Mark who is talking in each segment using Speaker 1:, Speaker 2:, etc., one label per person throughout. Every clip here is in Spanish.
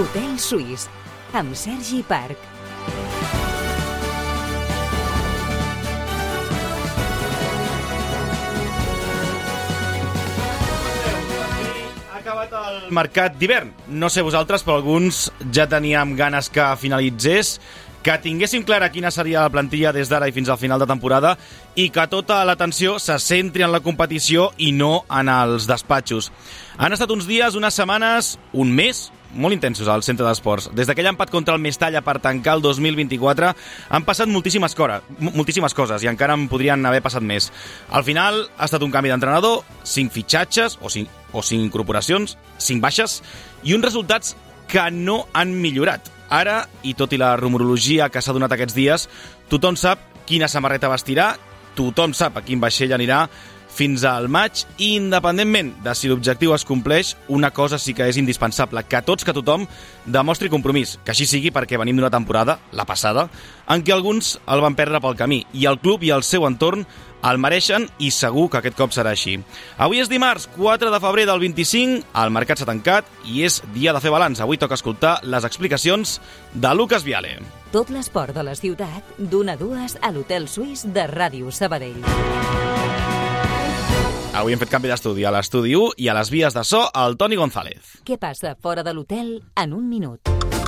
Speaker 1: Hotel Suís, amb Sergi Parc.
Speaker 2: El mercat d'hivern. No sé vosaltres, però alguns ja teníem ganes que finalitzés, que tinguéssim clara quina seria la plantilla des d'ara i fins al final de temporada i que tota l'atenció se centri en la competició i no en els despatxos. Han estat uns dies, unes setmanes, un mes molt intensos al centre d'esports. Des d'aquell empat contra el Mestalla per tancar el 2024 han passat moltíssimes coses i encara en podrien haver passat més. Al final ha estat un canvi d'entrenador, 5 fitxatges o 5 incorporacions, 5 baixes i uns resultats que no han millorat. Ara, i tot i la rumorologia que s'ha donat aquests dies, tothom sap quina samarreta vestirà, tothom sap a quin vaixell anirà fins al maig, i independentment de si l'objectiu es compleix, una cosa sí que és indispensable, que tothom demostri compromís, que així sigui perquè venim d'una temporada, la passada, en què alguns el van perdre pel camí, i el club i el seu entorn el mereixen i segur que aquest cop serà així. Avui és dimarts, 4 de febrer del 25, el mercat s'ha tancat i és dia de fer balanç. Avui toca escoltar les explicacions de Lucas Viale.
Speaker 1: Tot l'esport de la ciutat, d'1 a 2 a l'Hotel Suís de Ràdio Sabadell.
Speaker 2: Avui hem fet canvi d'estudi a l'estudi 1 i a les vies de so el Toni González.
Speaker 1: Què passa fora de l'hotel en un minut?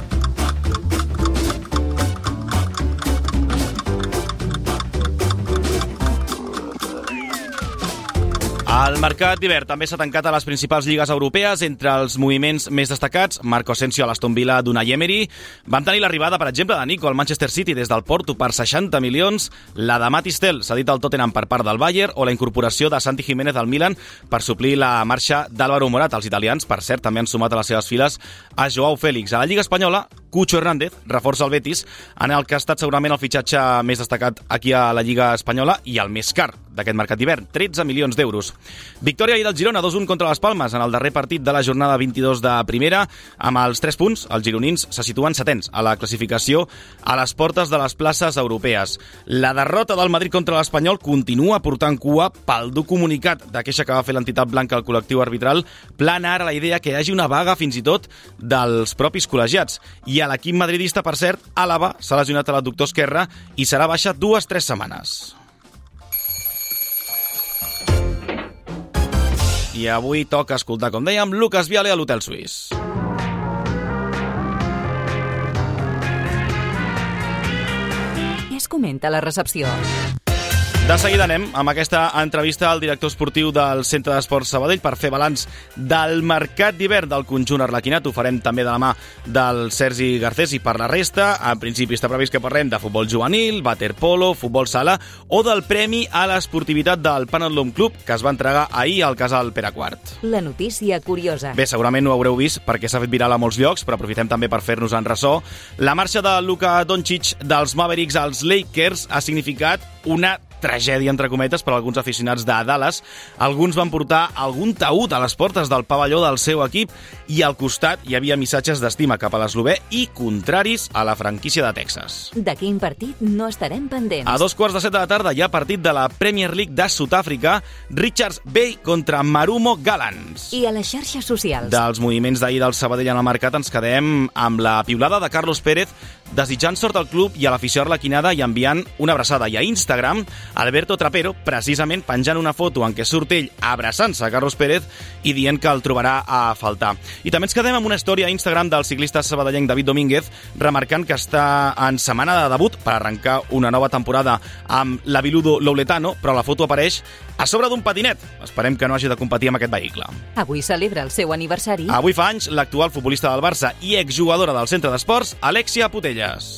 Speaker 2: El mercat d'hivern també s'ha tancat a les principals lligues europees. Entre els moviments més destacats, Marco Asensio a l'Aston Villa d'Unai Emery. Vam tenir l'arribada, per exemple, de Nico al Manchester City des del Porto per 60 milions, la de Mathys Tel cedit al Tottenham per part del Bayern, o la incorporació de Santi Jiménez al Milan per suplir la marxa d'Álvaro Morata. Els italians, per cert, també han sumat a les seves files a Joao Félix. A la Lliga Espanyola, Cucho Hernández reforça el Betis, en el que ha estat segurament el fitxatge més destacat aquí a la Lliga Espanyola i el més car d'aquest mercat d'hivern, 13 milions d'euros. Victòria ahir del Girona, 2-1 contra les Palmes, en el darrer partit de la jornada 22 de primera. Amb els 3 punts, els gironins se situen setens a la classificació a les portes de les places europees. La derrota del Madrid contra l'Espanyol continua portant cua pel dur comunicat de queixa que va fer l'entitat blanca al col·lectiu arbitral. Plana ara la idea que hi hagi una vaga fins i tot dels propis col·legiats. I a l'equip madridista, per cert, Àlava s'ha lesionat a l'adductor esquerre i serà baixa 2-3 setmanes. I avui toca escoltar, com dèiem, Lucas Viale a l'Hotel Suís.
Speaker 1: Què es comenta a la recepció?
Speaker 2: De seguida anem amb aquesta entrevista al director esportiu del Centre d'Esports Sabadell per fer balanç del mercat d'hivern del conjunt arlequinat. Ho farem també de la mà del Sergi Garcés i per la resta. En principi està previst que parlem de futbol juvenil, waterpolo, futbol sala o del premi a l'esportivitat del Panadlom Club que es va entregar ahir al casal Pere IV.
Speaker 1: La notícia curiosa.
Speaker 2: Bé, segurament ho haureu vist perquè s'ha fet viral a molts llocs, però aprofitem també per fer-nos en ressò. La marxa de Luka Doncic dels Mavericks als Lakers ha significat una tragèdia, entre cometes, per a alguns aficionats de Dallas. Alguns van portar algun taüt a les portes del pavelló del seu equip i al costat hi havia missatges d'estima cap a l'eslovè i contraris a la franquícia de Texas.
Speaker 1: De quin partit no estarem pendents?
Speaker 2: A 7:15 de la tarda hi ha partit de la Premier League de Sud-àfrica, Richards Bay contra Marumo Gallants.
Speaker 1: I a les xarxes socials?
Speaker 2: Dels moviments d'ahir del Sabadell en el mercat ens quedem amb la piulada de Carlos Pérez desitjant sort al club i a l'afició arlequinada i enviant una abraçada. I a Instagram, Alberto Trapero, precisament penjant una foto en què surt ell abraçant-se a Carlos Pérez i dient que el trobarà a faltar. I també ens quedem amb una història a Instagram del ciclista sabadellenc David Domínguez, remarcant que està en setmana de debut per arrencar una nova temporada amb l'Aviludo Louletano, però la foto apareix a sobre d'un patinet. Esperem que no hagi de competir amb aquest vehicle.
Speaker 1: Avui celebra el seu aniversari.
Speaker 2: Avui fa anys l'actual futbolista del Barça i exjugadora del Centre d'Esports, Alexia Putelles.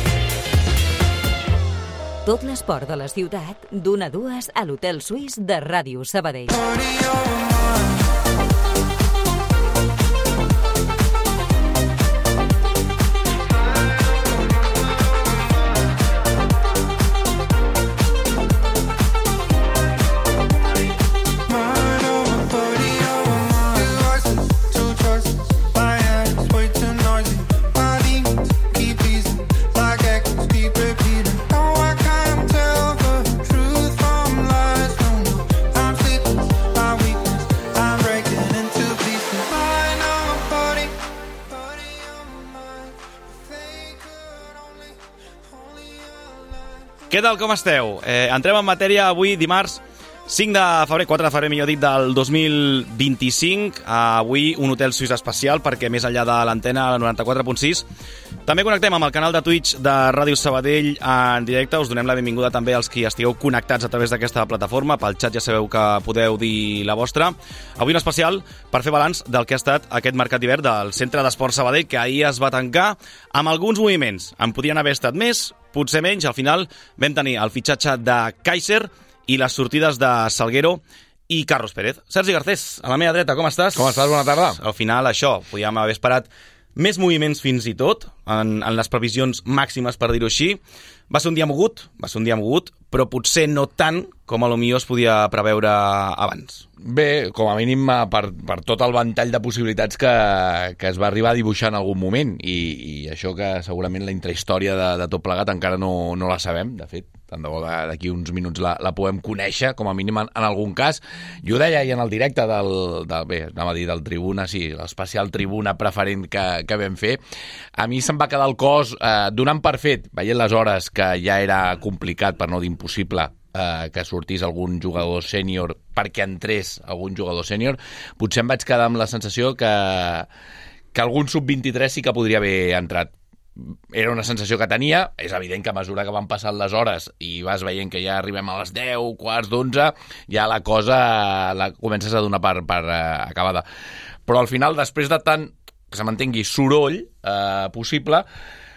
Speaker 1: Tot l'esport de la ciutat, d'1 a 2 a l'Hotel Suís de Ràdio Sabadell.
Speaker 2: Què tal, com esteu? Entrem en matèria avui, dimarts 5 de febrer, 4 de febrer, millor dit, del 2025. Avui un hotel suís especial perquè més enllà de l'antena, la 94.6, també connectem amb el canal de Twitch de Ràdio Sabadell en directe. Us donem la benvinguda també als qui estigueu connectats a través d'aquesta plataforma. Pel xat ja sabeu que podeu dir la vostra. Avui un especial per fer balanç del que ha estat aquest mercat d'hivern del Centre d'Esport Sabadell, que ahir es va tancar amb alguns moviments. En podien haver estat més, potser menys. Al final vam tenir el fitxatge de Kaiser i les sortides de Salguero i Carlos Pérez. Sergi Garcés, a la meva dreta, com estàs?
Speaker 3: Com estàs? Bona tarda.
Speaker 2: Al final, això, podíem haver esperat més moviments fins i tot, en les previsions màximes, per dir-ho així. Va ser un dia mogut, però potser no tant com a lo millor es podia preveure abans.
Speaker 3: Bé, com a mínim per tot el ventall de possibilitats que es va arribar a dibuixar en algun moment, i això que segurament la intrahistòria de tot plegat encara no la sabem, de fet. Tant de bo d'aquí uns minuts la podem conèixer, com a mínim en algun cas. Jo deia ahir en el directe del Tribuna, sí, l'especial Tribuna preferent que vam fer. A mi se'm va quedar el cos donant per fet, veient les hores, que ja era complicat, per no dir impossible, que sortís algun jugador sènior perquè entrés algun jugador sènior. Potser em vaig quedar amb la sensació que algun sub-23 sí que podria haver entrat. Era una sensació que tenia. És evident que a mesura que van passant les hores i vas veient que ja arribem a les 10, quarts d'11, ja la cosa la comences a donar per acabada. Però al final, després de tant que se mantengui soroll possible,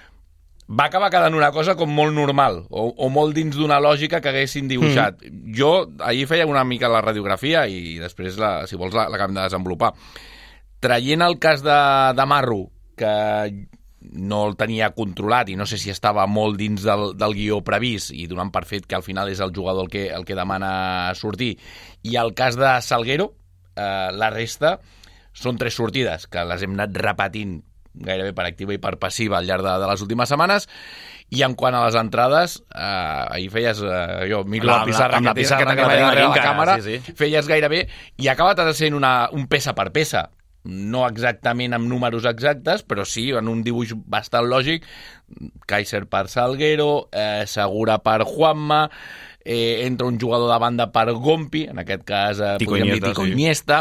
Speaker 3: va acabar quedant una cosa com molt normal o molt dins d'una lògica que haguessin dibuixat. Jo ahir feia una mica la radiografia i després, si vols, l'acabem de desenvolupar. Traient el cas de Marro, que no el tenia controlat i no sé si estava molt dins del guió previst i donant per fet que al final és el jugador el que demana sortir, i el cas de Salguero, la resta són 3 sortides que les hem anat repetint gairebé per activa i per passiva al llarg de les últimes setmanes. I en quant a les entrades, ahir feies, jo miro la pissarra que tenim darrere la càmera, sí. Feies gairebé, i ha acabat sent un peça per peça. No exactament amb números exactes, però sí en un dibuix bastant lògic. Kaiser per Salguero, Segura per Juanma, entra un jugador de banda per Gompi, en aquest cas podríem dir Tico Iniesta,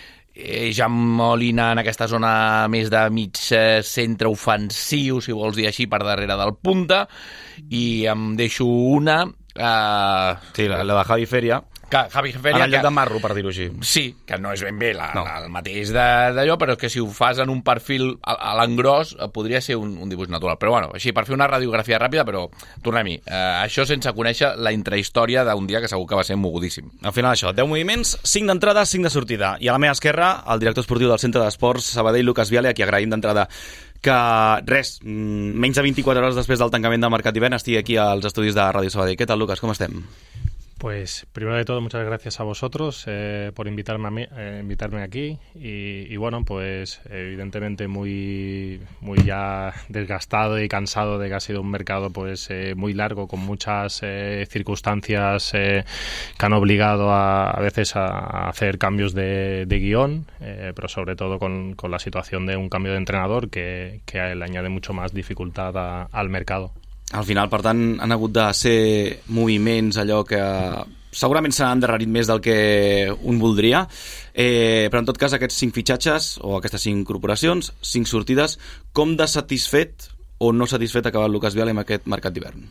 Speaker 3: Jan Molina en aquesta zona més de mig centre ofensiu, si vols dir així, per darrere del punta, i em deixo una...
Speaker 2: Sí, la de Javi Feria.
Speaker 3: Javi Feria,
Speaker 2: en el lloc de Marro, per dir-ho així.
Speaker 3: Sí, que no és ben bé el mateix d'allò, però que si ho fas en un perfil a l'engròs podria ser un dibuix natural. Però bueno, així, per fer una radiografia ràpida, però tornem-hi. Això sense conèixer la intrahistòria d'un dia que segur que va ser mogudíssim.
Speaker 2: Al final això, 10 moviments, 5 d'entrada, 5 de sortida. I a la meva esquerra, el director esportiu del Centre d'Esports Sabadell, Lucas Viale, a qui agraïm d'entrada que menys de 24 hores després del tancament del mercat d'hivern estigui aquí als estudis de Ràdio Sabadell. Què tal, Lucas? Com estem?
Speaker 4: Pues primero de todo, muchas gracias a vosotros por invitarme aquí y bueno, pues evidentemente muy ya desgastado y cansado de que ha sido un mercado pues muy largo, con muchas circunstancias que han obligado a veces a hacer cambios de guión, pero sobre todo con la situación de un cambio de entrenador que le añade mucho más dificultad al mercado.
Speaker 2: Al final, per tant, han hagut de ser moviments allò que segurament s'han endarrerit més del que un voldria, però en tot cas aquests 5 fitxatges o aquestes 5 incorporacions, 5 sortides, com de satisfet o no satisfet ha acabat Lucas Viale amb aquest mercat d'hivern?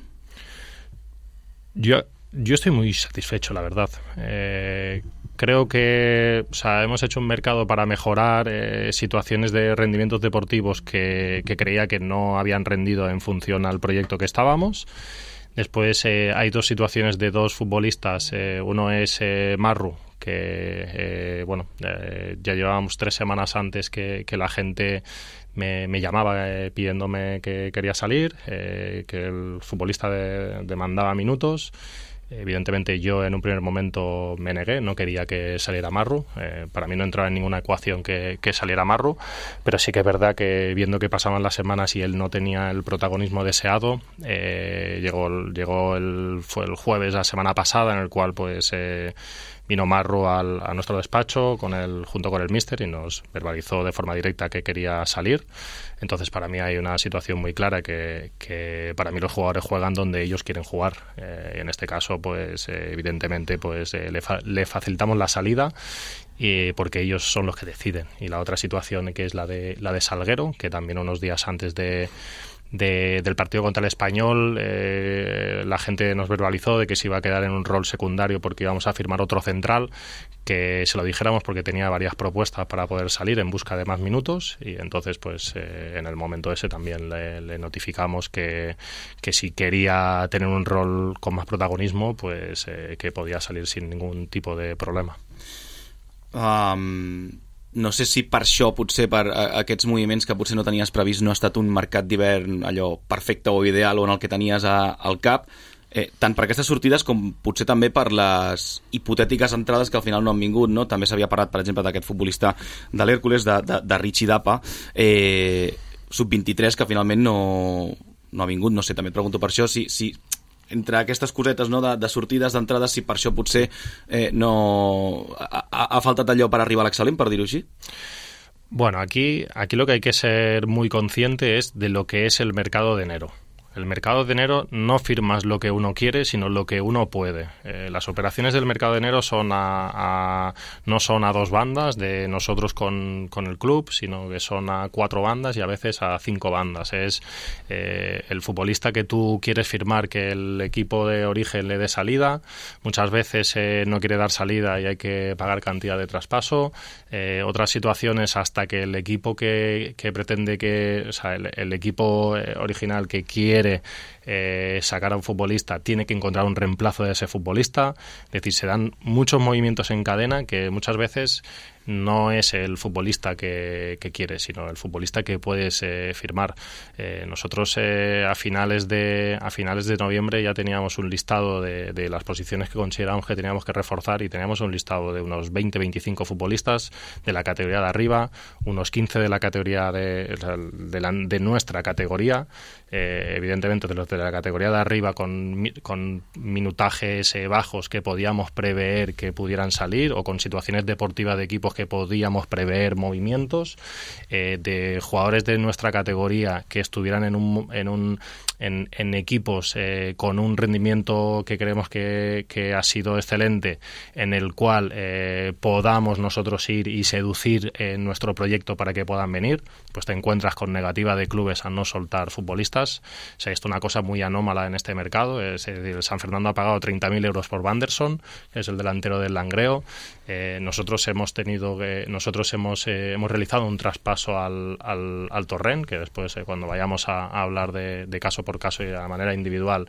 Speaker 4: Yo estoy muy satisfecho, la verdad. Creo que hemos hecho un mercado para mejorar situaciones de rendimientos deportivos que creía que no habían rendido en función al proyecto que estábamos. Después hay 2 situaciones de 2 futbolistas. Uno es Marru, que ya llevábamos 3 semanas antes que la gente me llamaba pidiéndome que quería salir, que el futbolista demandaba minutos. Evidentemente yo en un primer momento me negué, no quería que saliera Marru, para mí no entraba en ninguna ecuación que saliera Marru, pero sí que es verdad que viendo que pasaban las semanas y él no tenía el protagonismo deseado, fue el jueves la semana pasada, en el cual pues vino Marru a nuestro despacho junto con el míster y nos verbalizó de forma directa que quería salir. Entonces para mí hay una situación muy clara que para mí los jugadores juegan donde ellos quieren jugar. En este caso pues evidentemente pues le facilitamos la salida porque ellos son los que deciden. Y la otra situación que es la de Salguero, que también unos días antes del partido contra el Español la gente nos verbalizó de que se iba a quedar en un rol secundario porque íbamos a firmar otro central, que se lo dijéramos porque tenía varias propuestas para poder salir en busca de más minutos, y entonces pues en el momento ese también le notificamos que si quería tener un rol con más protagonismo pues que podía salir sin ningún tipo de problema.
Speaker 2: No sé si per això, potser per aquests moviments que potser no tenies previst, no ha estat un mercat d'hivern allò perfecte o ideal o en el que tenies al cap, tant per aquestes sortides com potser també per les hipotètiques entrades que al final no han vingut, no? També s'havia parlat, per exemple, d'aquest futbolista de l'Hèrcules, de Richie Dapa, sub-23, que finalment no ha vingut. No sé, també et pregunto per això, si entre aquestes cosetes, no, de sortides, d'entrades, si per això potser no ha faltat allò per arribar a l'excel·lent, per dir-ho així?
Speaker 4: Bueno, aquí lo que hay que ser muy consciente es de lo que es el mercado de enero. El mercado de enero no firmas lo que uno quiere, sino lo que uno puede. Las operaciones del mercado de enero no son a dos bandas de nosotros con el club, sino que son a 4 bandas y a veces a 5 bandas. Es el futbolista que tú quieres firmar, que el equipo de origen le dé salida. Muchas veces no quiere dar salida y hay que pagar cantidad de traspaso. Otras situaciones hasta que el equipo que pretende el equipo original que quiere sacar a un futbolista tiene que encontrar un reemplazo de ese futbolista. Es decir, se dan muchos movimientos en cadena que muchas veces no es el futbolista que quiere, sino el futbolista que puedes firmar. Nosotros a finales de noviembre ya teníamos un listado de las posiciones que consideramos que teníamos que reforzar, y teníamos un listado de unos 20-25 futbolistas de la categoría de arriba, unos 15 de la categoría de nuestra categoría, evidentemente de los de la categoría de arriba con minutajes bajos que podíamos prever que pudieran salir, o con situaciones deportivas de equipos que podíamos prever movimientos, de jugadores de nuestra categoría que estuvieran en equipos con un rendimiento que creemos que ha sido excelente, en el cual podamos nosotros ir y seducir nuestro proyecto para que puedan venir. Pues te encuentras con negativa de clubes a no soltar futbolistas. O sea, esto es una cosa muy anómala en este mercado. Es decir, el San Fernando ha pagado 30.000 euros por Vanderson, que es el delantero del Langreo. Nosotros hemos realizado un traspaso al Torrent, que después cuando vayamos a hablar de caso por caso y de manera individual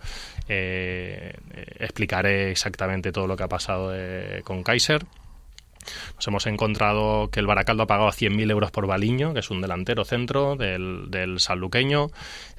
Speaker 4: explicaré exactamente todo lo que ha pasado con Kaiser. Nos hemos encontrado que el Baracaldo ha pagado 100.000 euros por Baliño, que es un delantero centro del sanluqueño.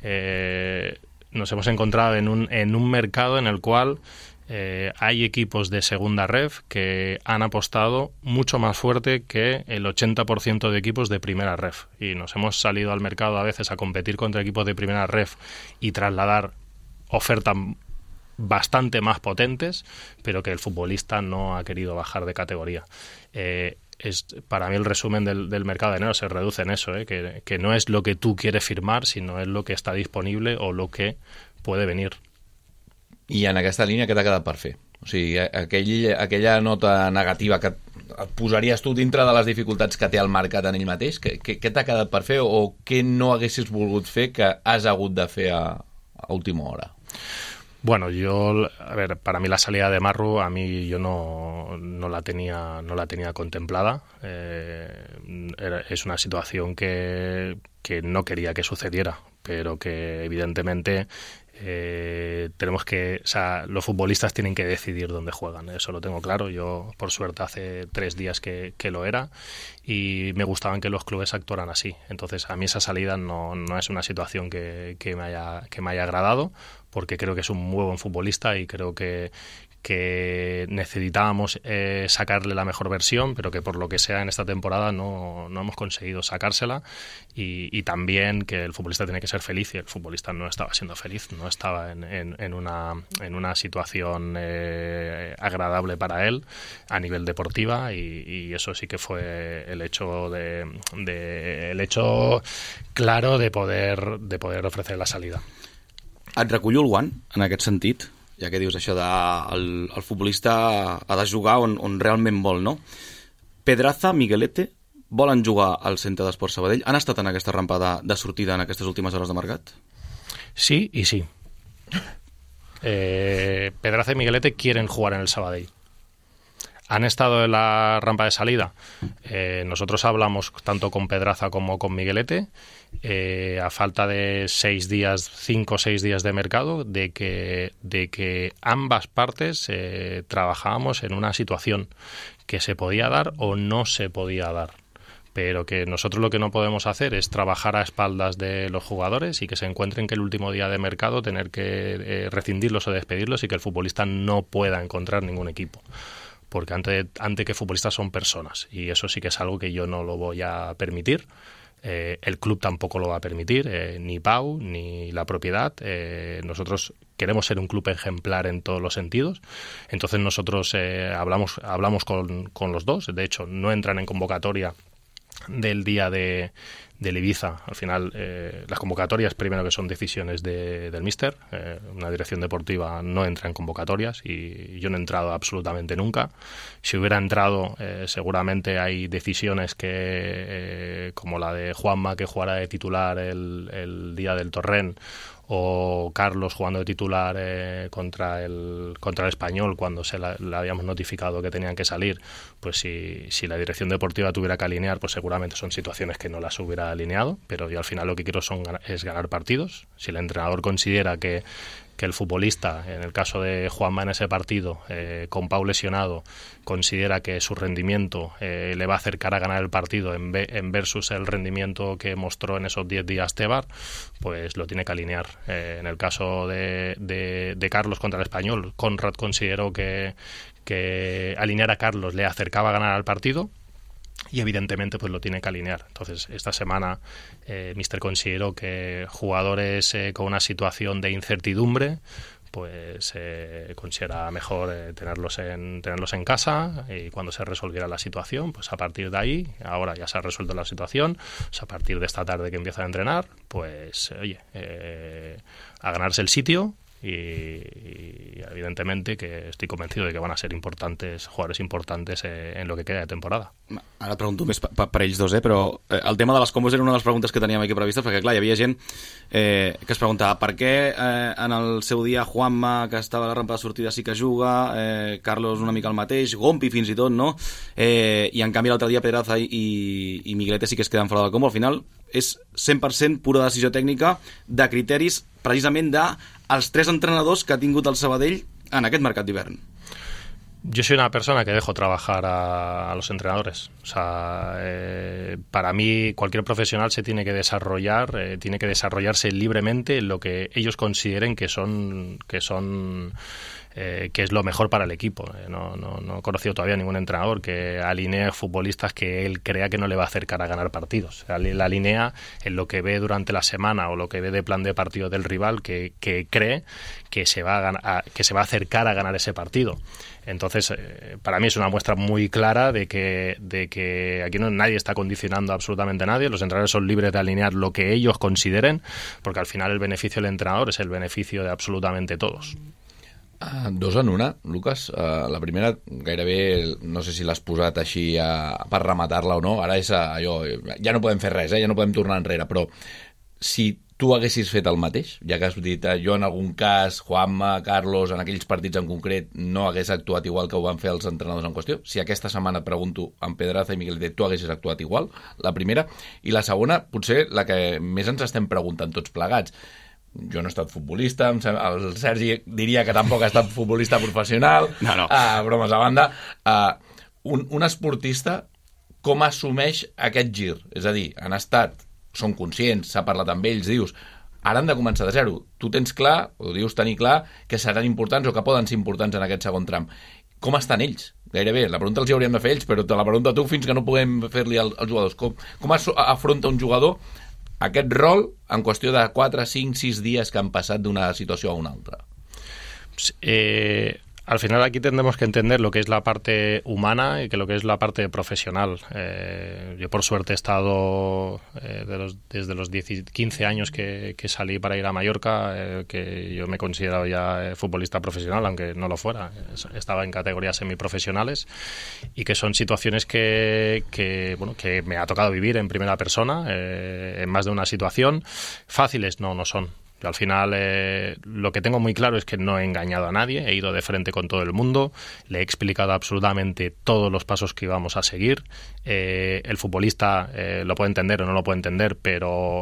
Speaker 4: Nos hemos encontrado en un mercado en el cual hay equipos de segunda ref que han apostado mucho más fuerte que el 80% de equipos de primera ref, y nos hemos salido al mercado a veces a competir contra equipos de primera ref y trasladar ofertas bastante más potentes, pero que el futbolista no ha querido bajar de categoría. Para mí el resumen del mercado de enero se reduce en eso, que no es lo que tú quieres firmar, sino es lo que está disponible o lo que puede venir.
Speaker 3: I en aquesta línia què t'ha quedat per fer? O sigui, aquella nota negativa que et posaries tu dintre de les dificultats que té el mercat en ell mateix, què t'ha quedat per fer, o què no haguessis volgut fer que has hagut de fer a última hora?
Speaker 4: Bueno, para mí la salida de Marru, yo no la tenía contemplada. Es una situación que no quería que sucediera, pero que evidentemente los futbolistas tienen que decidir dónde juegan, eso lo tengo claro. Yo, por suerte, hace 3 días que lo era, y me gustaban que los clubes actuaran así. Entonces, a mí esa salida no es una situación que me haya agradado, porque creo que es un muy buen futbolista y creo que que necesitábamos sacarle la mejor versión, pero que por lo que sea en esta temporada no hemos conseguido sacársela, y también que el futbolista tiene que ser feliz, y el futbolista no estaba siendo feliz, no estaba en una situación agradable para él a nivel deportiva, y eso sí que fue el hecho el hecho claro de poder ofrecer la salida.
Speaker 2: Et recullo el guant, en aquest sentit, ja que dius això de el futbolista ha de jugar on realment vol, no? Pedraza, Miguelete, volen jugar al Centre d'Esports Sabadell? Han estat en aquesta rampa de sortida en aquestes últimes hores de mercat?
Speaker 4: Sí y sí. Pedraza y Miguelete quieren jugar en el Sabadell. ¿Han estado en la rampa de salida? Nosotros hablamos tanto con Pedraza como con Miguelete, a falta de 5 o 6 días de mercado, de que ambas partes trabajábamos en una situación que se podía dar o no se podía dar. Pero que nosotros lo que no podemos hacer es trabajar a espaldas de los jugadores y que se encuentren que el último día de mercado tener que rescindirlos o despedirlos y que el futbolista no pueda encontrar ningún equipo. Porque ante que futbolistas son personas, y eso sí que es algo que yo no lo voy a permitir. El club tampoco lo va a permitir, ni Pau ni la propiedad. Nosotros queremos ser un club ejemplar en todos los sentidos. Entonces nosotros hablamos con los dos. De hecho, no entran en convocatoria del día del Ibiza. Al final, las convocatorias, primero que son decisiones del míster, una dirección deportiva no entra en convocatorias, y yo no he entrado absolutamente nunca. Si hubiera entrado, seguramente hay decisiones que como la de Juanma, que jugará de titular el día del Torrent, o Carlos jugando de titular contra el Español, cuando le habíamos notificado que tenían que salir. Pues si la dirección deportiva tuviera que alinear, pues seguramente son situaciones que no las hubiera alineado, pero yo al final lo que quiero es ganar partidos. Si el entrenador considera que el futbolista, en el caso de Juanma en ese partido, con Pau lesionado, considera que su rendimiento le va a acercar a ganar el partido en versus el rendimiento que mostró en esos 10 días Tebar, pues lo tiene que alinear. En el caso de Carlos contra el Español, Conrad consideró que alinear a Carlos le acercaba a ganar al partido, y evidentemente pues lo tiene que alinear. Entonces esta semana míster consideró que jugadores con una situación de incertidumbre, pues considera mejor tenerlos en casa, y cuando se resolviera la situación, pues a partir de ahí, ahora ya se ha resuelto la situación, pues a partir de esta tarde que empieza a entrenar, pues oye, a ganarse el sitio. Y evidentemente que estoy convencido de que van a ser jugadores importantes en lo que queda de temporada.
Speaker 2: Ara et pregunto més per ells dos, però el tema de les combos era una de les preguntes que teníem aquí previstes, perquè clar, hi havia gent que es preguntava per què en el seu dia Juanma, que estava a la rampa de sortida, sí que juga, Carlos una mica el mateix, Gompi fins i tot, no? I en canvi l'altre dia Pedraza i Miguelete sí que es queden fora del combo. Al final és 100% pura decisió tècnica de criteris precisament dels 3 entrenadors que ha tingut el Sabadell en aquest mercat d'hivern.
Speaker 4: Yo soy una persona que dejo trabajar a los entrenadores. O sea, para mí cualquier profesional se tiene que desarrollar, tiene que desarrollarse libremente en lo que ellos consideren que es lo mejor para el equipo. No he conocido todavía ningún entrenador que alinee futbolistas que él crea que no le va a acercar a ganar partidos. La alinea en lo que ve durante la semana o lo que ve de plan de partido del rival, que cree que se va a acercar a ganar ese partido. Entonces, para mí es una muestra muy clara de que aquí nadie está condicionando absolutamente a nadie. Los entrenadores son libres de alinear lo que ellos consideren, porque al final el beneficio del entrenador es el beneficio de absolutamente todos.
Speaker 3: Dos en una, Lucas. La primera, gairebé, no sé si l'has posat així per rematar-la o no. Ara és allò, ja no podem fer res, ja no podem tornar enrere, però si tu haguessis fet el mateix, ja que has dit jo en algun cas, Juanma, Carlos, en aquells partits en concret no hagués actuat igual que ho van fer els entrenadors en qüestió, si aquesta setmana et pregunto amb Pedraza i Miguelete, tu haguessis actuat igual, la primera. I la segona, potser la que més ens estem preguntant tots plegats. Jo no he estat futbolista, el Sergi diria que tampoc ha estat futbolista professional,
Speaker 2: no.
Speaker 3: Bromes a banda. Un esportista com assumeix aquest gir? És a dir, són conscients, s'ha parlat amb ells, dius, ara han de començar de zero. Tu tens clar, o dius tenir clar, que seran importants o que poden ser importants en aquest segon tram. Com estan ells? Gairebé, la pregunta els hi hauríem de fer ells, però te la pregunta a tu fins que no puguem fer-li als jugadors. Com afronta un jugador aquest rol en qüestió de 4, 5, 6 dies que han passat d'una situació a una altra?
Speaker 4: Al final aquí tendremos que entender lo que es la parte humana y que lo que es la parte profesional. Yo por suerte he estado desde los 15 años que salí para ir a Mallorca, que yo me he considerado ya futbolista profesional, aunque no lo fuera. Estaba en categorías semiprofesionales y que son situaciones que me ha tocado vivir en primera persona, en más de una situación. Fáciles no son. Yo al final lo que tengo muy claro es que no he engañado a nadie, he ido de frente con todo el mundo, le he explicado absolutamente todos los pasos que íbamos a seguir. El futbolista lo puede entender o no lo puede entender, pero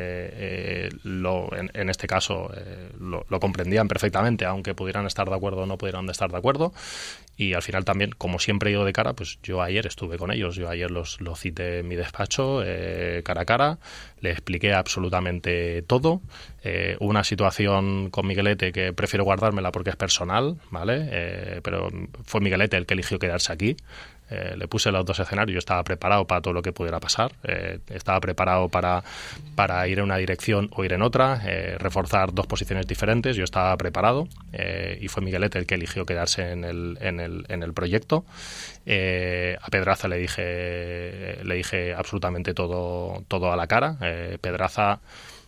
Speaker 4: en este caso lo comprendían perfectamente, aunque pudieran estar de acuerdo o no pudieran estar de acuerdo. Y al final también, como siempre he ido de cara, pues yo ayer estuve con ellos, yo ayer los cité en mi despacho cara a cara, le expliqué absolutamente todo. Hubo una situación con Miguelete que prefiero guardármela porque es personal, ¿vale? Pero fue Miguelete el que eligió quedarse aquí. Le puse los dos escenarios, yo estaba preparado para todo lo que pudiera pasar, estaba preparado para ir en una dirección o ir en otra, reforzar dos posiciones diferentes, yo estaba preparado y fue Miguelete el que eligió quedarse en el proyecto. A Pedraza le dije absolutamente todo a la cara. Pedraza,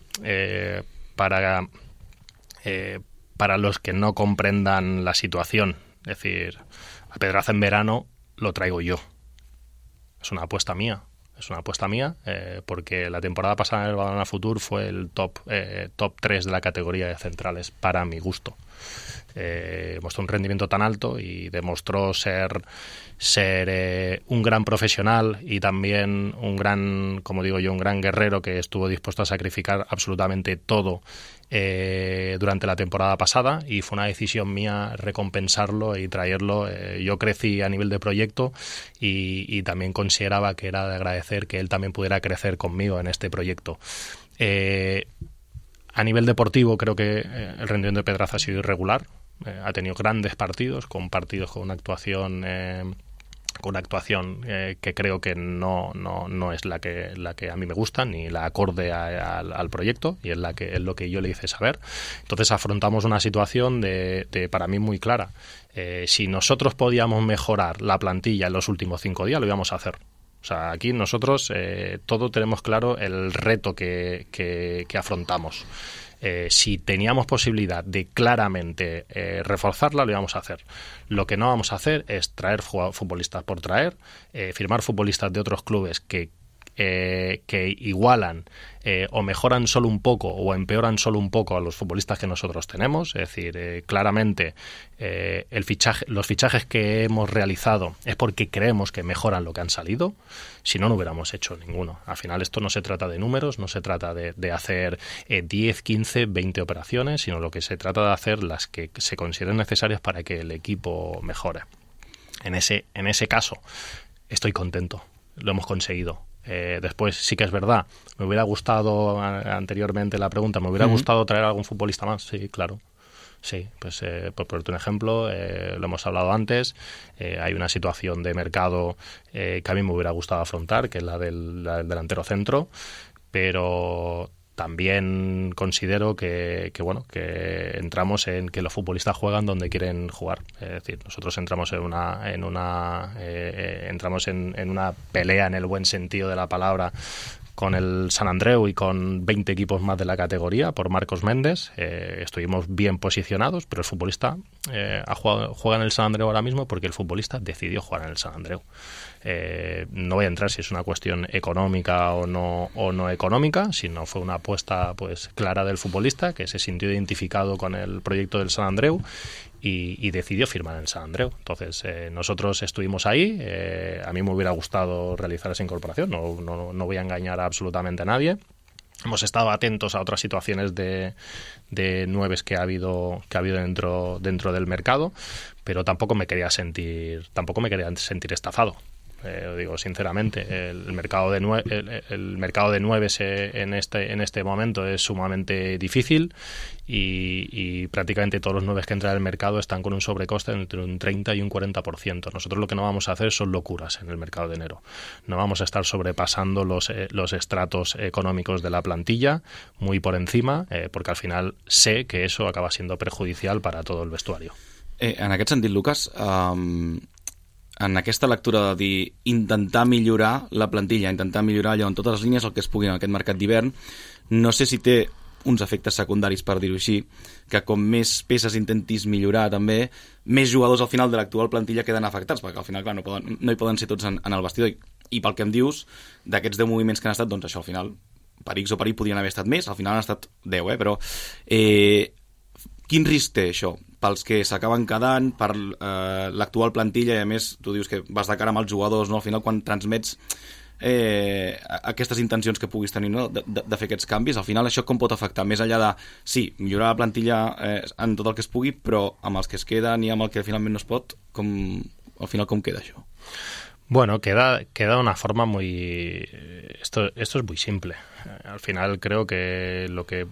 Speaker 4: para los que no comprendan la situación, es decir, a Pedraza en verano lo traigo yo. Es una apuesta mía. Porque la temporada pasada en el Badalona Futur fue el top 3 de la categoría de centrales para mi gusto. Mostró un rendimiento tan alto y demostró ser un gran profesional y también un gran guerrero que estuvo dispuesto a sacrificar absolutamente todo durante la temporada pasada, y fue una decisión mía recompensarlo y traerlo. Yo crecí a nivel de proyecto y también consideraba que era de agradecer que él también pudiera crecer conmigo en este proyecto. A nivel deportivo creo que el rendimiento de Pedraza ha sido irregular. Ha tenido grandes partidos con una actuación que creo que no es la que a mí me gusta ni la acorde al proyecto, y es lo que yo le hice saber. Entonces afrontamos una situación de para mí muy clara. Si nosotros podíamos mejorar la plantilla en los últimos 5 días, lo íbamos a hacer. O sea, aquí nosotros todo tenemos claro el reto que afrontamos. Si teníamos posibilidad de claramente reforzarla, lo íbamos a hacer. Lo que no vamos a hacer es traer futbolistas por traer, firmar futbolistas de otros clubes que igualan o mejoran solo un poco o empeoran solo un poco a los futbolistas que nosotros tenemos. Es decir, claramente los fichajes que hemos realizado es porque creemos que mejoran lo que han salido. Si no, no hubiéramos hecho ninguno. Al final esto no se trata de números, no se trata de hacer 10, 15, 20 operaciones, sino lo que se trata de hacer las que se consideren necesarias para que el equipo mejore. En ese caso estoy contento, lo hemos conseguido. Después sí que es verdad, me hubiera gustado, anteriormente la pregunta, ¿me hubiera gustado traer a algún futbolista más? Sí, claro. Sí, pues por ponerte un ejemplo, lo hemos hablado antes, hay una situación de mercado que a mí me hubiera gustado afrontar, que es la del delantero centro, pero también considero que entramos en que los futbolistas juegan donde quieren jugar. Es decir, nosotros entramos en una pelea en el buen sentido de la palabra con el Sant Andreu y con 20 equipos más de la categoría por Marcos Méndez. Estuvimos bien posicionados, pero el futbolista juega en el Sant Andreu ahora mismo porque el futbolista decidió jugar en el Sant Andreu. No voy a entrar si es una cuestión económica o no económica, sino fue una apuesta pues clara del futbolista, que se sintió identificado con el proyecto del Sant Andreu y decidió firmar en el Sant Andreu. Entonces nosotros estuvimos ahí. A mí me hubiera gustado realizar esa incorporación, no voy a engañar a absolutamente a nadie. Hemos estado atentos a otras situaciones de nueves que ha habido dentro del mercado, pero tampoco me quería sentir estafado. Lo digo sinceramente. El mercado de nueves en este momento es sumamente difícil y prácticamente todos los nueves que entran al mercado están con un sobrecoste entre un 30 y un 40%. Nosotros lo que no vamos a hacer son locuras en el mercado de enero. No vamos a estar sobrepasando los estratos económicos de la plantilla muy por encima, porque al final sé que eso acaba siendo perjudicial para todo el vestuario.
Speaker 2: En aquest sentit, Lucas, en aquesta lectura de dir intentar millorar la plantilla, intentar millorar allò en totes les línies el que es pugui en aquest mercat d'hivern, no sé si té uns efectes secundaris, per dir-ho així, que com més peces intentis millorar també, més jugadors al final de l'actual plantilla queden afectats, perquè al final clar, no hi poden ser tots en el vestidor. I pel que em dius, d'aquests 10 moviments que han estat, doncs això al final, per X o per Y podrien haver estat més, al final han estat 10, però quin risc té això pels que s'acaben quedant, per l'actual plantilla, i a més tu dius que vas de cara amb els jugadors, no? Al final quan transmets aquestes intencions que puguis tenir, no? de fer aquests canvis, al final això com pot afectar? Més enllà de, sí, millorar la plantilla en tot el que es pugui, però amb els que es queden i amb el que finalment no es pot, al final com queda això?
Speaker 4: Bueno, queda una forma muy... Esto es muy simple. Al final creo que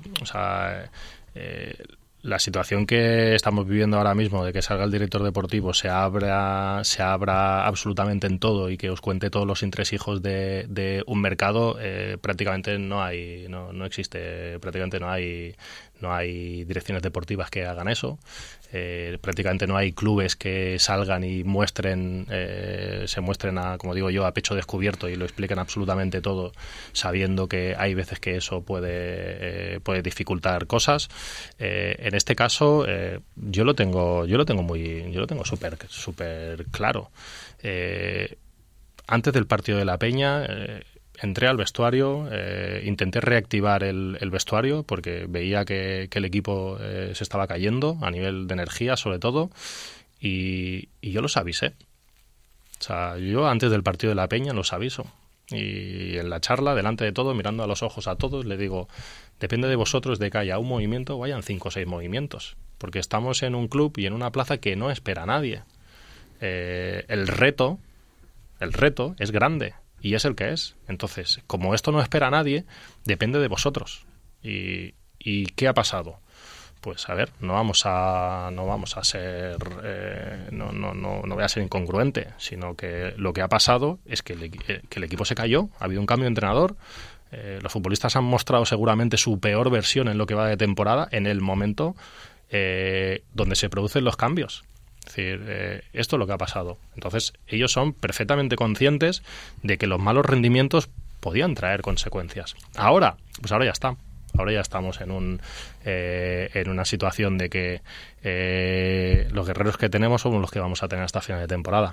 Speaker 4: la situación que estamos viviendo ahora mismo de que salga el director deportivo, se abra absolutamente en todo y que os cuente todos los entresijos de un mercado, prácticamente no existe, prácticamente no hay direcciones deportivas que hagan eso. Prácticamente no hay clubes que salgan y se muestren como digo yo, a pecho descubierto y lo expliquen absolutamente todo, sabiendo que hay veces que eso puede dificultar cosas. En este caso, yo lo tengo súper claro. Antes del partido de La Peña, entré al vestuario, intenté reactivar el vestuario porque veía que el equipo se estaba cayendo a nivel de energía, sobre todo, y yo los avisé. O sea, yo antes del partido de La Peña los aviso. Y en la charla, delante de todo, mirando a los ojos a todos, le digo, depende de vosotros de que haya un movimiento o hayan 5 o 6 movimientos, porque estamos en un club y en una plaza que no espera a nadie. El reto es grande. Y es el que es. Entonces, como esto no espera a nadie, depende de vosotros. ¿Y qué ha pasado? Pues a ver, no voy a ser incongruente, sino que lo que ha pasado es que el equipo se cayó, ha habido un cambio de entrenador, los futbolistas han mostrado seguramente su peor versión en lo que va de temporada en el momento donde se producen los cambios. Es decir, esto es lo que ha pasado. Entonces, ellos son perfectamente conscientes de que los malos rendimientos podían traer consecuencias. Ahora ya está. Ahora ya estamos en una situación de que los guerreros que tenemos son los que vamos a tener hasta final de temporada.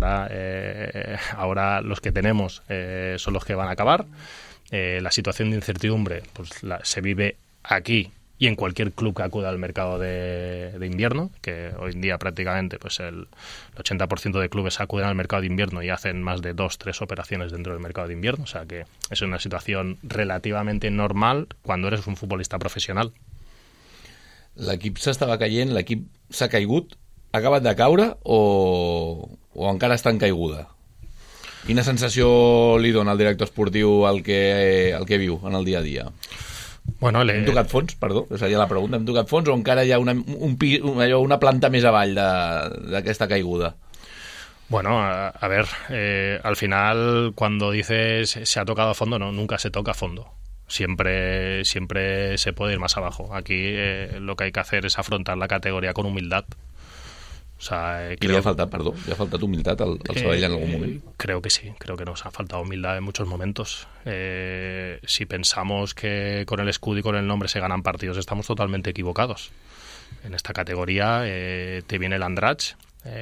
Speaker 4: Ahora los que tenemos son los que van a acabar. La situación de incertidumbre se vive aquí y en cualquier club que acuda al mercado de invierno, que hoy en día prácticamente pues el 80% de clubes acuden al mercado de invierno y hacen más de 2-3 operaciones dentro del mercado de invierno, o sea que es una situación relativamente normal cuando eres un futbolista professional.
Speaker 3: L'equip s'estava caient, l'equip s'ha caigut, ha acabat de caure o encara està en caiguda? Quina sensació li dona al director esportiu el que viu en el dia a dia?
Speaker 4: Bueno,
Speaker 3: hem tocat fons, perdó, seria la pregunta. Hem tocat fons o encara hi ha una planta més avall d'aquesta caiguda?
Speaker 4: Bueno, a ver, al final cuando dices se ha tocado a fondo, no, nunca se toca a fondo. Siempre se puede ir más abajo. Aquí lo que hay que hacer es afrontar la categoría con humildad. O sea,
Speaker 3: li ha faltat, perdó, li ha faltat humilitat al Sabadell en algun moment?
Speaker 4: Creo que sí, creo que nos ha faltado humildad en muchos momentos. Si pensamos que con el escudo y con el nombre se ganan partidos, estamos totalmente equivocados. En esta categoría te viene el Andratx,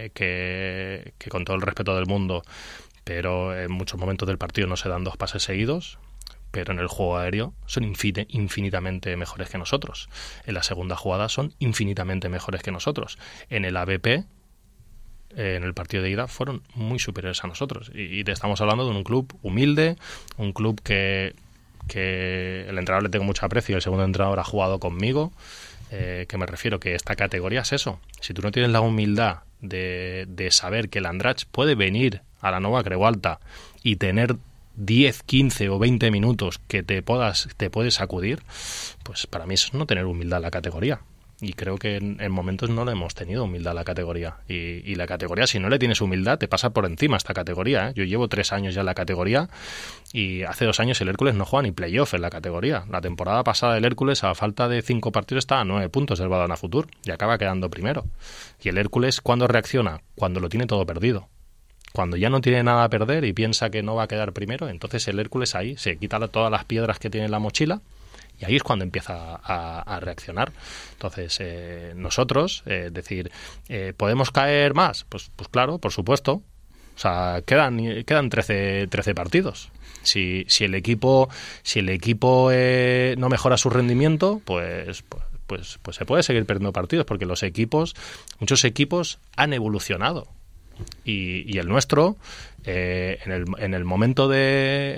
Speaker 4: que con todo el respeto del mundo, pero en muchos momentos del partido no se dan 2 pases seguidos, pero en el juego aéreo son infinitamente mejores que nosotros. En la segunda jugada son infinitamente mejores que nosotros. En el ABP, en el partido de ida, fueron muy superiores a nosotros. Y te estamos hablando de un club humilde, un club que el entrenador le tengo mucho aprecio, el segundo entrenador ha jugado conmigo, que me refiero que esta categoría es eso. Si tú no tienes la humildad de saber que el Andratx puede venir a la Nova Creu Alta y tener 10, 15 o 20 minutos que te puedes sacudir, pues para mí eso es no tener humildad en la categoría. Y creo que en momentos no le hemos tenido humildad a la categoría. Y la categoría, si no le tienes humildad, te pasa por encima esta categoría, ¿eh? Yo llevo 3 años ya en la categoría y hace 2 años el Hércules no juega ni playoff en la categoría. La temporada pasada el Hércules, a falta de 5 partidos, estaba a 9 puntos del Badalona Futur y acaba quedando primero. Y el Hércules, ¿cuándo reacciona? Cuando lo tiene todo perdido. Cuando ya no tiene nada a perder y piensa que no va a quedar primero, entonces el Hércules ahí se quita todas las piedras que tiene en la mochila. Y ahí es cuando empieza a reaccionar. Entonces, nosotros, ¿podemos caer más? Pues claro, por supuesto. O sea, quedan 13 partidos. Si el equipo no mejora su rendimiento, pues se puede seguir perdiendo partidos, porque muchos equipos han evolucionado. Y el nuestro, en el momento de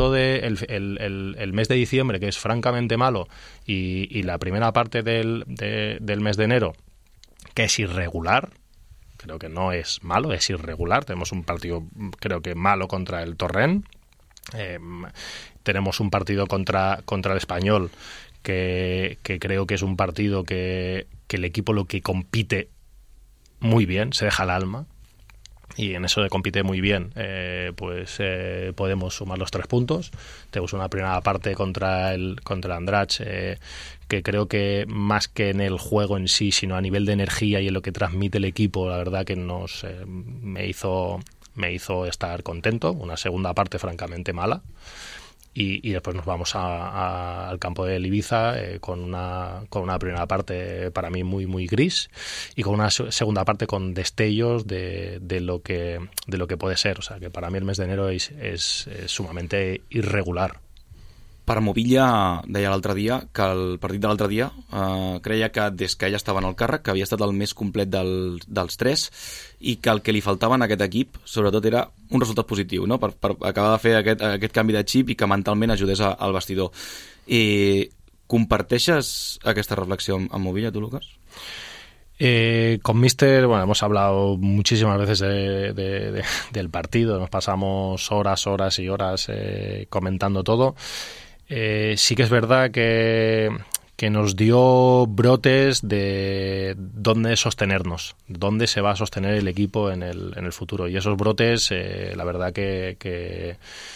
Speaker 4: el mes de diciembre, que es francamente malo, y la primera parte del mes de enero, que es irregular, creo que no es malo, es irregular. Tenemos un partido, creo que malo, contra el Torrent. Tenemos un partido contra el Español, que creo que es un partido que el equipo lo que compite muy bien, se deja el alma. Y en eso de compite muy bien, podemos sumar los 3 puntos. Tenemos una primera parte contra el Andratx, que creo que más que en el juego en sí, sino a nivel de energía y en lo que transmite el equipo, la verdad que me hizo estar contento. Una segunda parte francamente mala. Y después nos vamos al campo del Ibiza con una primera parte para mí muy muy gris y con una segunda parte con destellos de lo que puede ser. O sea, que para mí el mes de enero és sumamente irregular.
Speaker 2: Per Movilla deia l'altre dia que el partit de l'altre dia creia que des que ell estava en el càrrec, que havia estat el més complet dels 3 i que el que li faltava en aquest equip sobretot era un resultat positiu, no? per acabar de fer aquest canvi de xip i que mentalment ajudés al vestidor. Comparteixes aquesta reflexió amb Movilla, tu, Lucas?
Speaker 4: Con Mister, bueno, hemos hablado muchísimas veces del partido, nos pasamos horas y horas comentando todo. Sí que es verdad que nos dio brotes de dónde sostenernos, dónde se va a sostener el equipo en el futuro. Y esos brotes, la verdad que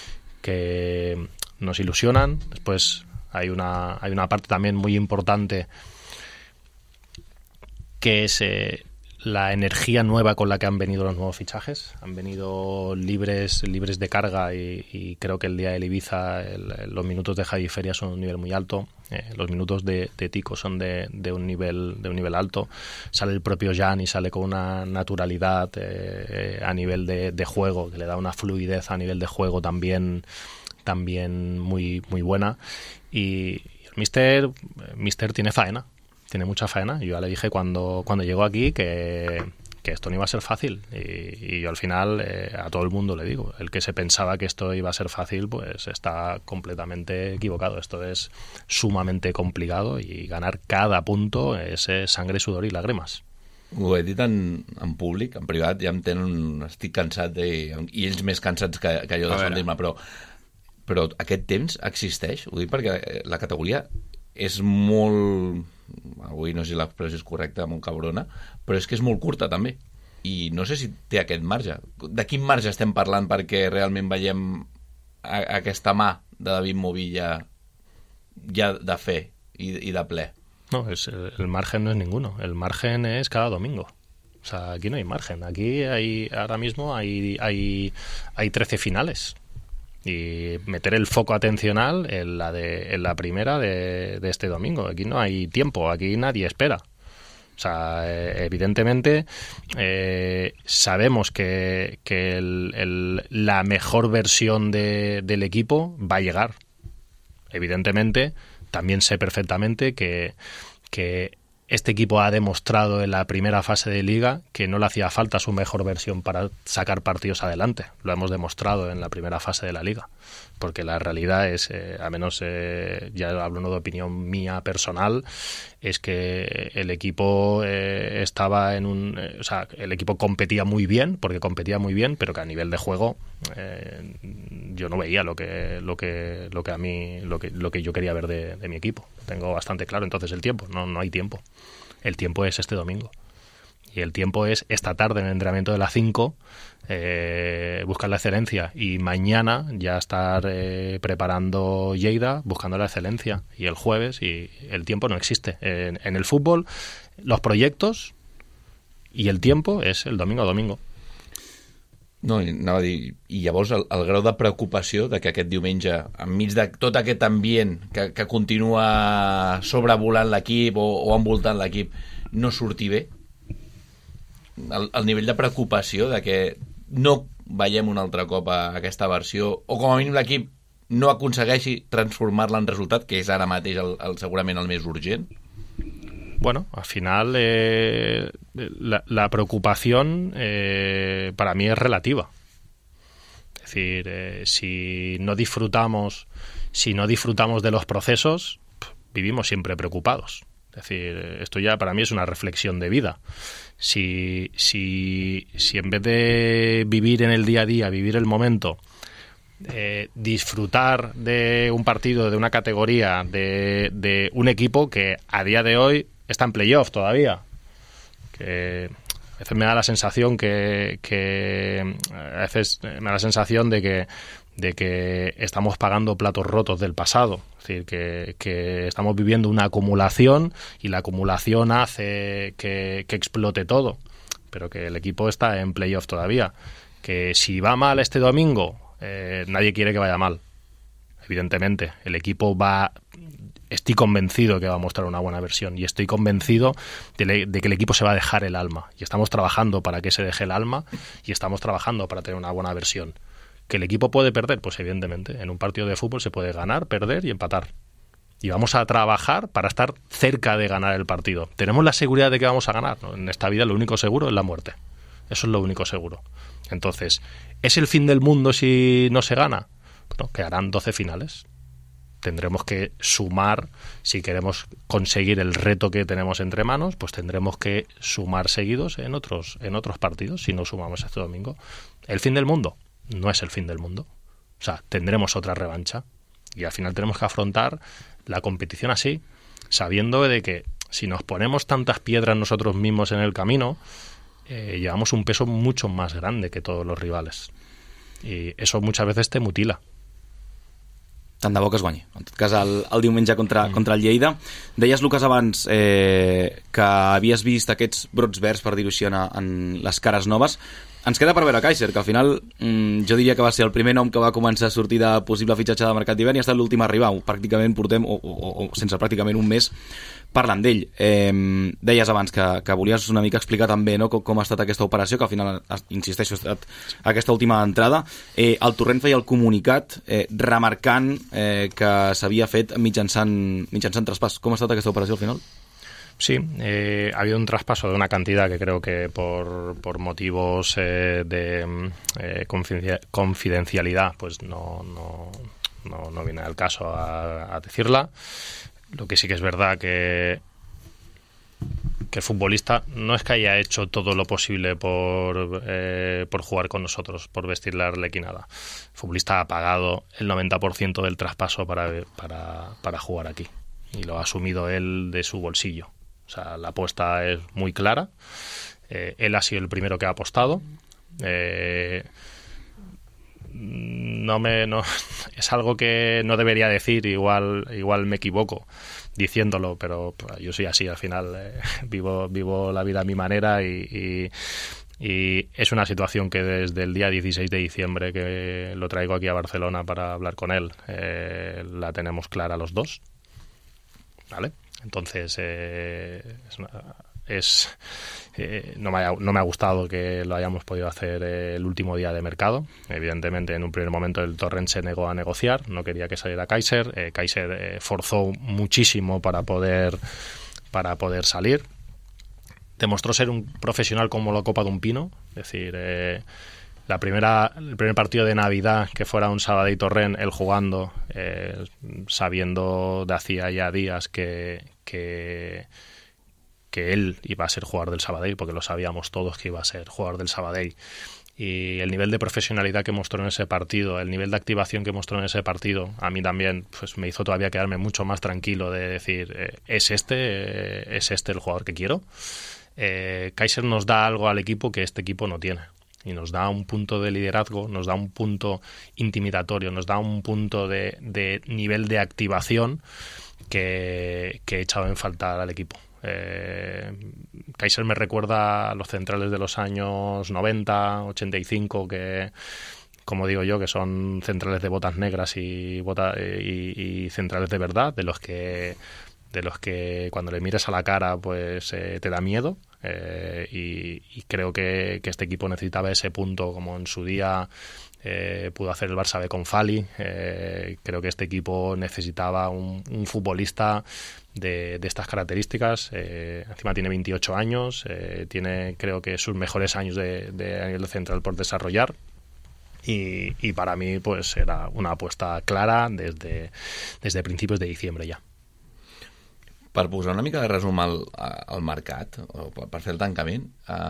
Speaker 4: nos ilusionan. Después hay una parte también muy importante, que es la energía nueva con la que han venido los nuevos fichajes. Han venido libres de carga y creo que el día del Ibiza los minutos de Javi Feria son de un nivel muy alto. Los minutos de Tico son de un nivel alto. Sale el propio Jan y sale con una naturalidad a nivel de juego, que le da una fluidez a nivel de juego también muy, muy buena. Y el Mister tiene faena. Tiene mucha faena. Yo ya le dije cuando llegó aquí que esto no iba a ser fácil. Y yo al final a todo el mundo le digo, el que se pensaba que esto iba a ser fácil, pues está completamente equivocado. Esto es sumamente complicado y ganar cada punto es sangre, sudor y lágrimas.
Speaker 3: Ho he dit en públic, en privat, ja em tenen... Estic cansat i ells més cansats que jo de sentir-me, però aquest temps existeix. Ho dic perquè la categoria és molt... Avui no sé si l'expressió és correcta, molt cabrona, però és que és molt curta també, i no sé si té aquest marge. De quin marge estem parlant perquè realment veiem aquesta mà de David Movilla ja de fe i de ple?
Speaker 4: No, el margen no es ninguno, el margen es cada domingo. O sea, aquí no hay margen, aquí ahora mismo hay 13 finales. Y meter el foco atencional en la primera de este domingo. Aquí no hay tiempo, aquí nadie espera. O sea, evidentemente sabemos que la mejor versión del equipo va a llegar. Evidentemente, también sé perfectamente que este equipo ha demostrado en la primera fase de Liga que no le hacía falta su mejor versión para sacar partidos adelante. Lo hemos demostrado en la primera fase de la Liga. Porque la realidad es, a menos ya hablo de opinión mía personal, es que el equipo estaba en un... o sea, el equipo competía muy bien, pero que a nivel de juego yo no veía lo que yo quería ver de mi equipo. Lo tengo bastante claro. Entonces el tiempo, no hay tiempo. El tiempo es este domingo. Y el tiempo es esta tarde en el entrenamiento de las 5, buscar la excelencia. Y mañana ya estar preparando Lleida, buscando la excelencia. Y el jueves, y el tiempo no existe. En el fútbol, los proyectos y el tiempo és el domingo a domingo.
Speaker 3: No, anava a dir, i llavors el grau de preocupació de que aquest diumenge, enmig de tot aquest ambient que continua sobrevolant l'equip o envoltant l'equip, no surti bé, el nivell de preocupació de que no veiem un altre cop a aquesta versió, o com a mínim l'equip no aconsegueixi transformar-la en resultat, que és ara mateix segurament el més urgent.
Speaker 4: Bueno, al final la preocupación para mí es relativa. Es decir, si no disfrutamos de los procesos, vivimos siempre preocupados. Es decir, esto ya para mí es una reflexión de vida. Si en vez de vivir en el día a día, vivir el momento, disfrutar de un partido, de una categoría, de un equipo que a día de hoy está en playoff todavía, que a veces me da la sensación de que estamos pagando platos rotos del pasado. Es decir, que estamos viviendo una acumulación y la acumulación hace que explote todo, pero que el equipo está en playoff todavía. Que si va mal este domingo, nadie quiere que vaya mal, evidentemente. El equipo estoy convencido que va a mostrar una buena versión y estoy convencido de que el equipo se va a dejar el alma, y estamos trabajando para que se deje el alma y estamos trabajando para tener una buena versión. ¿Que el equipo puede perder? Pues evidentemente, en un partido de fútbol se puede ganar, perder y empatar. Y vamos a trabajar para estar cerca de ganar el partido. ¿Tenemos la seguridad de que vamos a ganar? No, en esta vida lo único seguro es la muerte. Eso es lo único seguro. Entonces, ¿es el fin del mundo si no se gana? Bueno, quedarán 12 finales. Tendremos que sumar, si queremos conseguir el reto que tenemos entre manos, pues tendremos que sumar seguidos en otros partidos, si no sumamos este domingo. ¿El fin del mundo? No es el fin del mundo. O sea, tendremos otra revancha y al final tenemos que afrontar la competición así, sabiendo de que si nos ponemos tantas piedras nosotros mismos en el camino, llevamos un peso mucho más grande que todos los rivales. I eso muchas veces te mutila.
Speaker 2: Tant de bo que es guanyi. En tot cas, el diumenge contra el Lleida. Deies, Lucas, abans que havies vist aquests brots verds, per dir-ho així, en les cares noves. Ens queda per veure Kaiser, que al final jo diria que va ser el primer nom que va començar a sortir de possible fitxatge de mercat d'hivern i ha estat l'últim a arribar. Pràcticament portem, o sense pràcticament un mes, parlant d'ell. Deies abans que volies una mica explicar també, no, com ha estat aquesta operació, que al final, insisteixo, ha estat aquesta última entrada. El Torrent feia el comunicat remarcant que s'havia fet mitjançant traspàs. Com ha estat aquesta operació al final?
Speaker 4: Sí, ha habido un traspaso de una cantidad que creo que por motivos de confidencialidad pues no viene al caso a decirla. Lo que sí que es verdad que el futbolista no es que haya hecho todo lo posible por jugar con nosotros, por vestir la arlequinada. El futbolista ha pagado el 90% del traspaso para jugar aquí y lo ha asumido él de su bolsillo. O sea, la apuesta es muy clara. Él ha sido el primero que ha apostado. Es algo que no debería decir, igual me equivoco diciéndolo, pero yo soy así al final. Vivo la vida a mi manera y es una situación que desde el día 16 de diciembre que lo traigo aquí a Barcelona para hablar con él, la tenemos clara los dos, ¿vale? Entonces no me ha gustado que lo hayamos podido hacer el último día de mercado. Evidentemente, en un primer momento el Torrent se negó a negociar, no quería que saliera Kaiser. Kaiser forzó muchísimo para poder para poder salir. Demostró ser un profesional como la copa de un pino, es decir, el primer partido de Navidad, que fuera un Sabadell Torrent, él jugando, sabiendo de hacía ya días que él iba a ser jugador del Sabadell, porque lo sabíamos todos que iba a ser jugador del Sabadell. Y el nivel de profesionalidad que mostró en ese partido, el nivel de activación que mostró en ese partido, a mí también pues me hizo todavía quedarme mucho más tranquilo de decir, es este el jugador que quiero. Kaiser nos da algo al equipo que este equipo no tiene. Y nos da un punto de liderazgo, nos da un punto intimidatorio, nos da un punto de nivel de activación que he echado en falta al equipo. Kaiser me recuerda a los centrales de los años 90, 85, que, como digo yo, que son centrales de botas negras y centrales de verdad, de los que cuando le miras a la cara pues te da miedo. Y creo que este equipo necesitaba ese punto, como en su día pudo hacer el Barça B con Fali. Creo que este equipo necesitaba un futbolista de estas características. Encima tiene 28 años, tiene creo que sus mejores años de a nivel central por desarrollar. Y para mí pues era una apuesta clara desde principios de diciembre ja.
Speaker 3: Per posar una mica de resum al mercat, o per fer el tancament,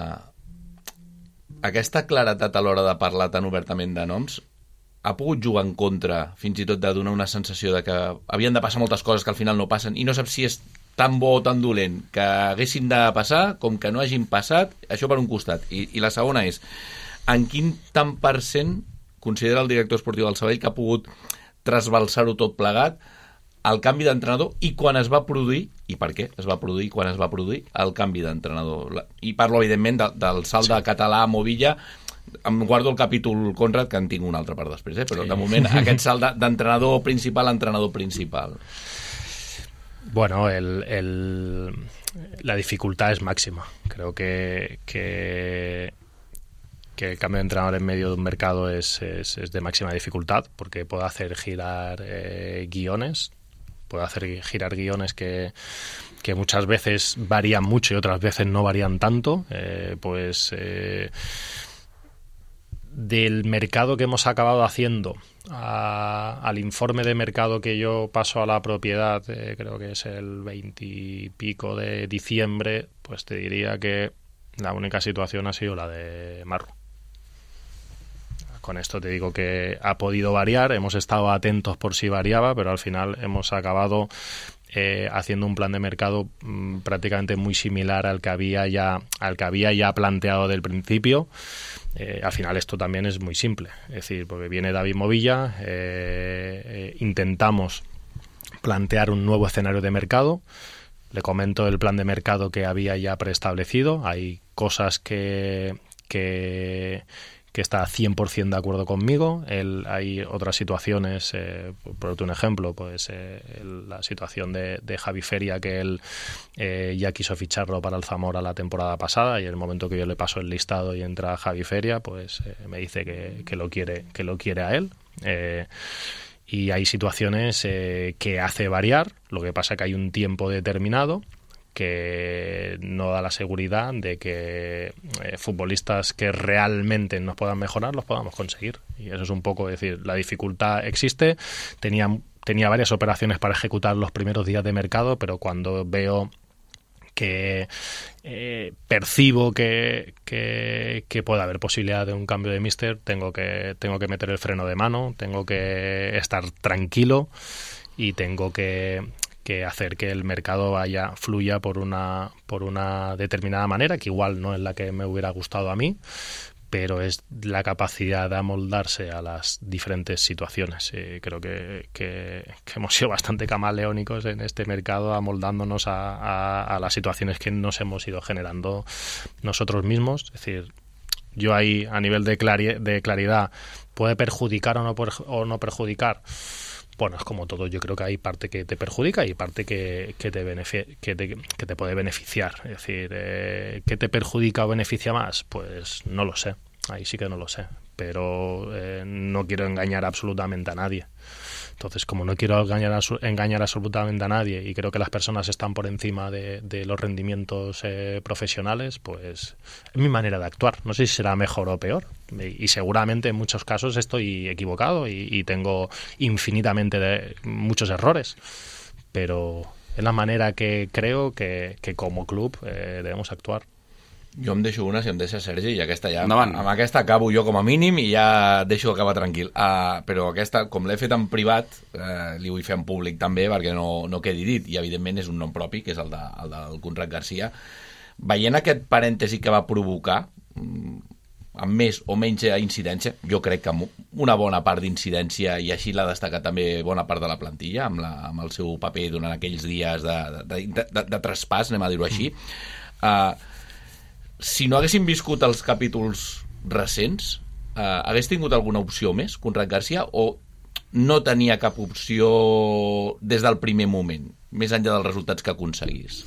Speaker 3: aquesta claretat a l'hora de parlar tan obertament de noms ha pogut jugar en contra, fins i tot de donar una sensació de que havien de passar moltes coses que al final no passen, i no saps si és tan bo o tan dolent que haguessin de passar com que no hagin passat, això per un costat. I la segona és, en quin tant % considera el director esportiu del Sabadell que ha pogut trasbalsar-ho tot plegat el canvi d'entrenador i quan es va produir, i per què es va produir quan es va produir el canvi d'entrenador. I parlo, evidentment, del salt de Català a Movilla. Em guardo el capítol Conrad, que en tinc un altre per després, però de moment aquest salt d'entrenador principal a entrenador principal.
Speaker 4: Bueno, la dificultad es máxima. Creo que el cambio de entrenador en medio de un mercado es de máxima dificultad, porque puede hacer girar guiones, que muchas veces varían mucho y otras veces no varían tanto. Del mercado que hemos acabado haciendo al informe de mercado que yo paso a la propiedad, creo que es el 20 y pico de diciembre, pues te diría que la única situación ha sido la de Marru. Con esto te digo que ha podido variar, hemos estado atentos por si variaba, pero al final hemos acabado haciendo un plan de mercado prácticamente muy similar al que había ya planteado del principio. Al final esto también es muy simple, es decir, porque viene David Movilla, intentamos plantear un nuevo escenario de mercado. Le comento el plan de mercado que había ya preestablecido. Hay cosas que está 100% de acuerdo conmigo. Hay otras situaciones, por otro un ejemplo, pues la situación de Javi Feria, que él ya quiso ficharlo para el Zamora la temporada pasada, y en el momento que yo le paso el listado y entra Javi Feria, pues me dice que lo quiere a él. Y hay situaciones que hace variar, lo que pasa que hay un tiempo determinado que no da la seguridad de que futbolistas que realmente nos puedan mejorar los podamos conseguir. Y eso es un poco, decir, la dificultad existe. Tenía varias operaciones para ejecutar los primeros días de mercado, pero cuando veo que percibo que puede haber posibilidad de un cambio de míster, tengo que meter el freno de mano, tengo que estar tranquilo y tengo que hacer que el mercado fluya por una determinada manera, que igual no es la que me hubiera gustado a mí, pero es la capacidad de amoldarse a las diferentes situaciones. Creo que hemos sido bastante camaleónicos en este mercado, amoldándonos a las situaciones que nos hemos ido generando nosotros mismos. Es decir, yo ahí, a nivel de claridad, ¿puede perjudicar o no perjudicar? Bueno, es como todo, yo creo que hay parte que te perjudica y parte que te puede beneficiar. Es decir, ¿qué te perjudica o beneficia más? Pues no lo sé, ahí sí que no lo sé, pero no quiero engañar absolutamente a nadie. Entonces, como no quiero engañar absolutamente a nadie y creo que las personas están por encima de los rendimientos profesionales, pues es mi manera de actuar. No sé si será mejor o peor, y seguramente en muchos casos estoy equivocado y tengo infinitamente muchos errores, pero es la manera que creo que como club debemos actuar.
Speaker 3: Jo em deixo una, si em deixa Sergi, i aquesta ja...
Speaker 2: Endavant.
Speaker 3: Amb aquesta acabo jo com a mínim i ja deixo acabar tranquil. Però aquesta, com l'he fet en privat, li vull fer en públic també perquè no quedi dit, i evidentment és un nom propi, que és el del Conrad Garcia. Veient aquest parèntesi que va provocar, amb més o menys incidència, jo crec que amb una bona part d'incidència, i així l'ha destacat també bona part de la plantilla, amb el seu paper durant aquells dies de traspàs, anem a dir-ho així. Si no haguéssim viscut els capítols recents, hagués tingut alguna opció més, Conrad Garcia, o no tenia cap opció des del primer moment, més enllà dels resultats que aconseguís?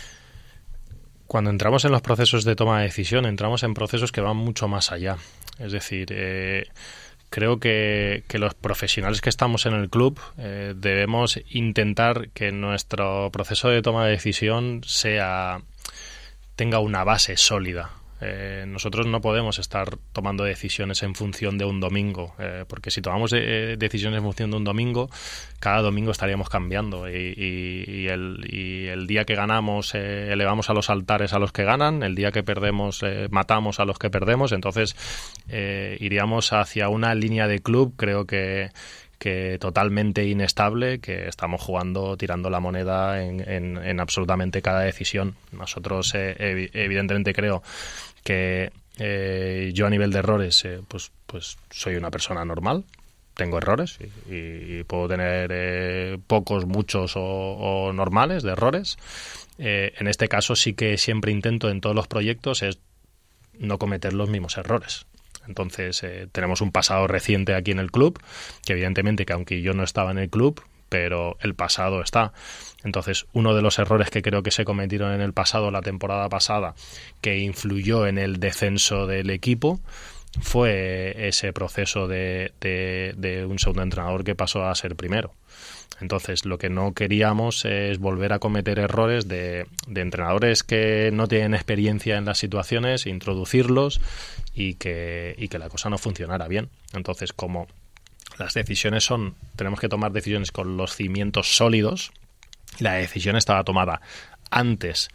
Speaker 4: Cuando entramos en los procesos de toma de decisión, entramos en procesos que van mucho más allá. Es decir, creo que los profesionales que estamos en el club debemos intentar que nuestro proceso de toma de decisión tenga una base sólida. Nosotros no podemos estar tomando decisiones en función de un domingo, porque si tomamos decisiones en función de un domingo, cada domingo estaríamos cambiando y el día que ganamos elevamos a los altares a los que ganan, el día que perdemos matamos a los que perdemos. Entonces iríamos hacia una línea de club, creo que totalmente inestable, que estamos jugando, tirando la moneda en absolutamente cada decisión. Nosotros evidentemente creo que yo a nivel de errores pues soy una persona normal, tengo errores y puedo tener pocos, muchos o normales de errores. En este caso sí que siempre intento en todos los proyectos es no cometer los mismos errores. Entonces tenemos un pasado reciente aquí en el club, que evidentemente que aunque yo no estaba en el club, pero el pasado está. Entonces uno de los errores que creo que se cometieron en el pasado, la temporada pasada, que influyó en el descenso del equipo, fue ese proceso de un segundo entrenador que pasó a ser primero. Entonces lo que no queríamos es volver a cometer errores de entrenadores que no tienen experiencia en las situaciones, introducirlos y que la cosa no funcionara bien. Entonces, como las decisiones tenemos que tomar decisiones con los cimientos sólidos, la decisión estaba tomada antes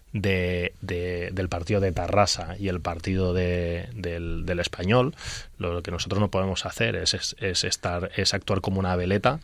Speaker 4: del partido de Tarrasa y el partido del Español. Lo que nosotros no podemos hacer es actuar como una veleta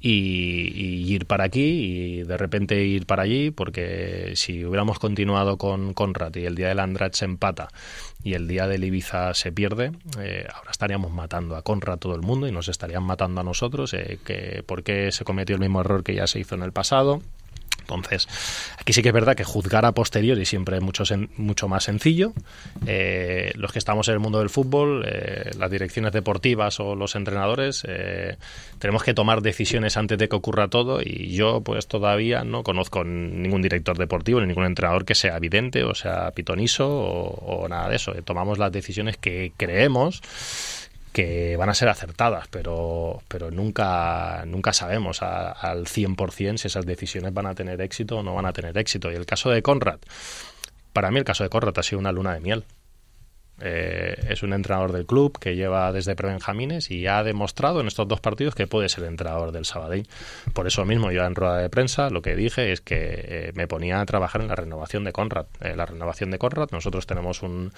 Speaker 4: y ir para aquí y de repente ir para allí, porque si hubiéramos continuado con Conrad y el día del Andratx se empata y el día del Ibiza se pierde, ahora estaríamos matando a Conrad todo el mundo y nos estarían matando a nosotros, por qué se cometió el mismo error que ya se hizo en el pasado. Entonces, aquí sí que es verdad que juzgar a posteriori siempre es mucho más sencillo. Los que estamos en el mundo del fútbol, las direcciones deportivas o los entrenadores, tenemos que tomar decisiones antes de que ocurra todo, y yo pues todavía no conozco ningún director deportivo ni ningún entrenador que sea vidente o sea pitoniso o nada de eso. Tomamos las decisiones que creemos que van a ser acertadas, pero nunca sabemos al 100% si esas decisiones van a tener éxito o no van a tener éxito. Y el caso de Conrad, para mí el caso de Conrad ha sido una luna de miel. Es un entrenador del club que lleva desde prebenjamines y ha demostrado en estos 2 partidos que puede ser entrenador del Sabadell. Por eso mismo yo en rueda de prensa lo que dije es que me ponía a trabajar en la renovación de Conrad. La renovación de Conrad, nosotros tenemos un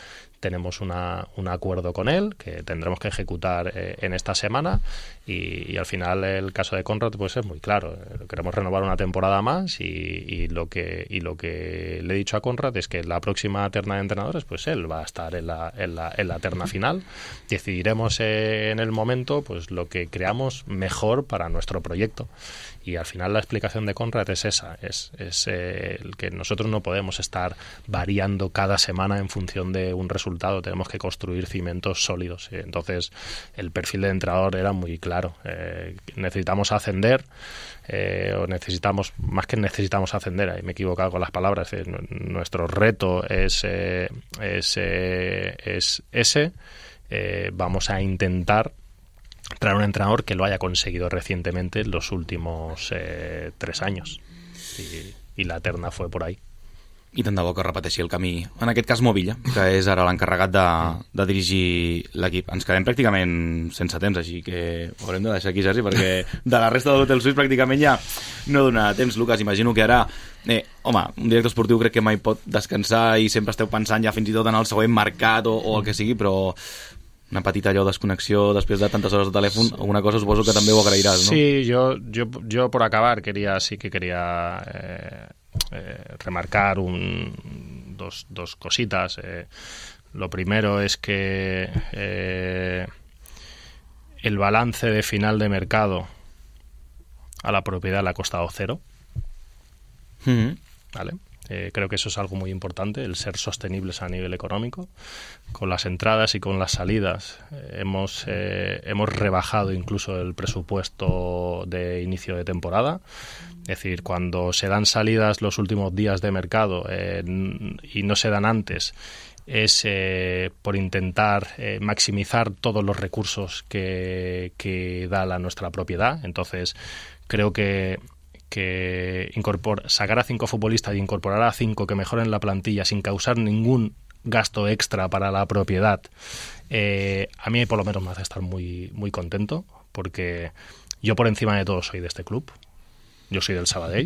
Speaker 4: acuerdo con él que tendremos que ejecutar en esta semana, y al final el caso de Conrad pues es muy claro. Queremos renovar una temporada más y lo que le he dicho a Conrad es que la próxima terna de entrenadores pues él va a estar en la terna final. Decidiremos en el momento pues lo que creamos mejor para nuestro proyecto, y al final la explicación de Conrad es esa, es el que nosotros no podemos estar variando cada semana en función de un resultado, tenemos que construir cimientos sólidos. Entonces el perfil de entrenador era muy claro. Necesitamos ascender, o necesitamos, más que necesitamos ascender, ahí me he equivocado con las palabras, nuestro reto es ese. Vamos a intentar traer un entrenador que lo haya conseguido recientemente en los últimos 3 años. I la terna fue por ahí.
Speaker 2: I tant de bo que repeteixi el camí. En aquest cas, Movilla, que és ara l'encarregat de dirigir l'equip. Ens quedem pràcticament sense temps, així que ho haurem de deixar aquí, Sergi, perquè de la resta de l'Hotel Suís pràcticament ja no dona temps. Lucas, imagino que ara... home, un director esportiu crec que mai pot descansar i sempre esteu pensant ja fins i tot en el següent mercat o el que sigui, però una petita allò desconnexió després de tantes hores de telèfon, alguna cosa suposo que també ho agrairàs, ¿no?
Speaker 4: Sí, yo por acabar quería remarcar dos cositas. Lo primero es que el balance de final de mercado a la propiedad le ha costado 0. ¿Vale? Creo que eso es algo muy importante, el ser sostenibles a nivel económico. Con las entradas y con las salidas hemos rebajado incluso el presupuesto de inicio de temporada. Es decir, cuando se dan salidas los últimos días de mercado y no se dan antes, es por intentar maximizar todos los recursos que da nuestra propiedad. Entonces, creo que sacar a 5 futbolistas y incorporar a 5 que mejoren la plantilla sin causar ningún gasto extra para la propiedad, a mí por lo menos me hace estar muy, muy contento, porque yo por encima de todo soy de este club. Yo soy del Sabadell.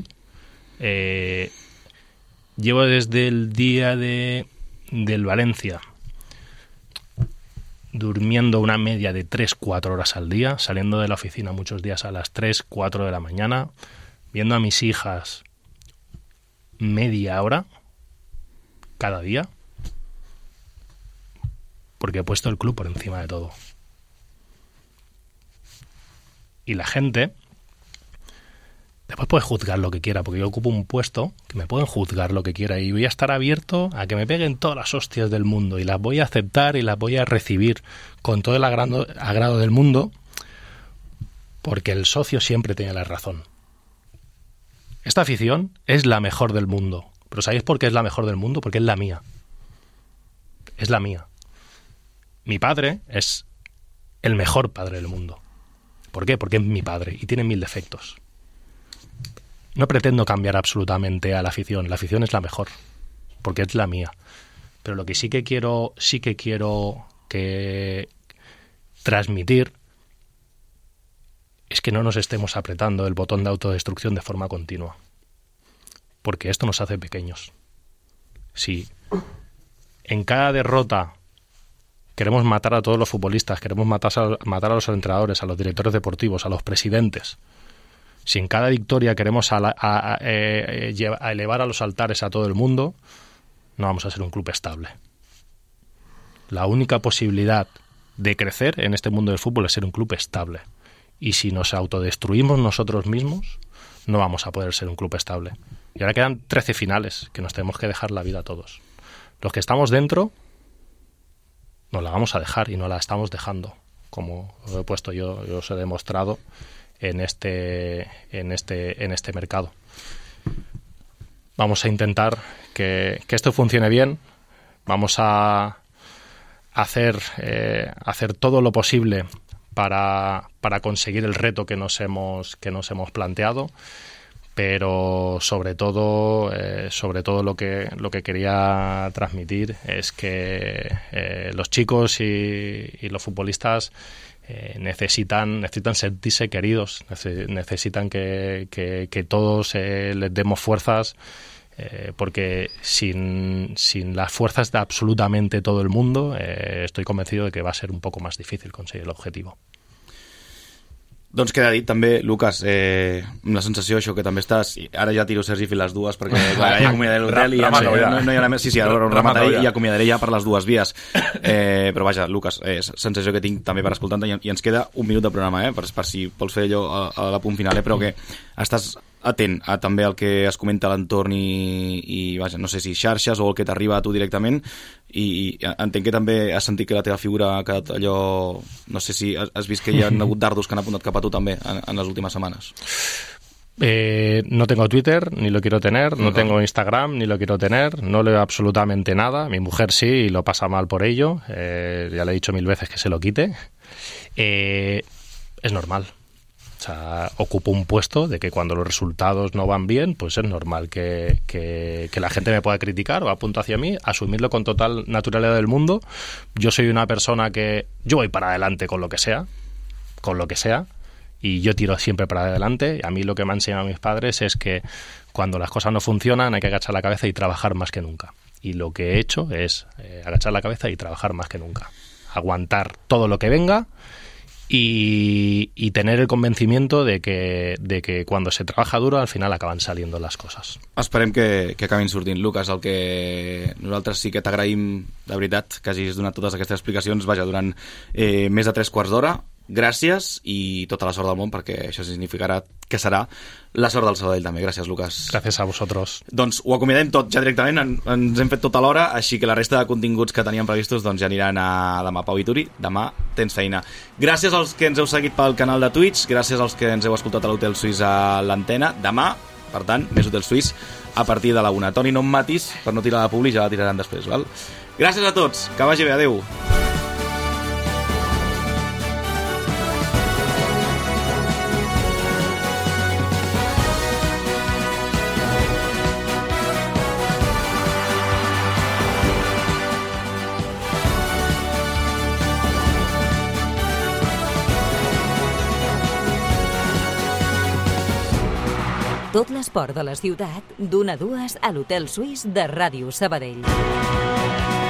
Speaker 4: Llevo desde el día del Valencia durmiendo una media de 3-4 horas al día, saliendo de la oficina muchos días a las 3-4 de la mañana, viendo a mis hijas media hora cada día, porque he puesto el club por encima de todo. Y la gente después puede juzgar lo que quiera, porque yo ocupo un puesto que me pueden juzgar lo que quiera y voy a estar abierto a que me peguen todas las hostias del mundo y las voy a aceptar y las voy a recibir con todo el agrado del mundo, porque el socio siempre tiene la razón. Esta afición es la mejor del mundo. ¿Pero sabéis por qué es la mejor del mundo? Porque es la mía. Es la mía. Mi padre es el mejor padre del mundo. ¿Por qué? Porque es mi padre y tiene 1000 defectos. No pretendo cambiar absolutamente a la afición. La afición es la mejor, porque es la mía. Pero lo que sí que quiero que transmitir es que no nos estemos apretando el botón de autodestrucción de forma continua, porque esto nos hace pequeños. Si en cada derrota queremos matar a todos los futbolistas, queremos matar a los entrenadores, a los directores deportivos, a los presidentes, si en cada victoria queremos elevar a los altares a todo el mundo, no vamos a ser un club estable. La única posibilidad de crecer en este mundo del fútbol es ser un club estable. Y si nos autodestruimos nosotros mismos, no vamos a poder ser un club estable. Y ahora quedan 13 finales, que nos tenemos que dejar la vida todos. Los que estamos dentro, nos la vamos a dejar y no la estamos dejando. Como os he puesto yo os he demostrado en este mercado. Vamos a intentar que esto funcione bien. Vamos a hacer todo lo posible para conseguir el reto que nos hemos planteado, pero sobre todo lo que quería transmitir es que los chicos y los futbolistas necesitan sentirse queridos, necesitan que todos les demos fuerzas, porque sin las fuerzas de absolutamente todo el mundo, estoy convencido de que va a ser un poco más difícil conseguir el objetivo.
Speaker 2: Doncs queda dit també, Lucas, amb la sensació això que també estàs... Ara ja tiro Sergi fins les dues perquè ja acomiadaré l'hotel i ja no hi ha més... Sí, ara remataré i acomiadaré ja per les dues vies. Però vaja, Lucas, sensació que tinc també per escoltar-te i ens queda un minut de programa, per si vols fer allò a la punt final, però que estàs atent a també el que es comenta a l'entorn i vaja, no sé si xarxes o el que t'arriba a tu directament, i entenc que també has sentit que la teva figura ha quedat allò... No sé si has vist que hi ha hagut dardos que han apuntat cap a tu també en les últimes setmanes.
Speaker 4: No tengo Twitter, ni lo quiero tener, no tengo Instagram, ni lo quiero tener, no leo absolutamente nada. Mi mujer sí, y lo pasa mal por ello. Ya le he dicho 1000 veces que se lo quite. es normal. O sea, ocupo un puesto de que cuando los resultados no van bien, pues es normal que la gente me pueda criticar o apunte hacia mí, asumirlo con total naturalidad del mundo. Yo soy una persona que yo voy para adelante con lo que sea, y yo tiro siempre para adelante. A mí lo que me han enseñado mis padres es que cuando las cosas no funcionan hay que agachar la cabeza y trabajar más que nunca. Y lo que he hecho es agachar la cabeza y trabajar más que nunca. Aguantar todo lo que venga y tener el convencimiento de que cuando se trabaja duro al final acaben saliendo les coses.
Speaker 2: Esperem que acabin sortint. Lucas, el que nosaltres sí que t'agraïm de veritat que hagis donat totes aquestes explicacions, vaja, durant més de 3 quarts d'hora. Gràcies i tota la sort del món, perquè això significarà que serà la sort del Sabadell també. Gràcies, Lucas.
Speaker 4: Gràcies a vosaltres.
Speaker 2: Doncs ho acomiadem tot ja directament, ens hem fet tota l'hora, així que la resta de continguts que teníem previstos doncs ja aniran a demà. Pau Vituri, demà tens feina. Gràcies als que ens heu seguit pel canal de Twitch, gràcies als que ens heu escoltat a l'Hotel Suís a l'antena. Demà, per tant, més Hotel Suís a partir de la 1. Toni, no em matis per no tirar la publi, ja la tiraran després, val? Gràcies a tots, que vagi bé, adeu.
Speaker 1: Tot l'esport de la ciutat, d'1 a 2 a l'Hotel Suís de Ràdio Sabadell.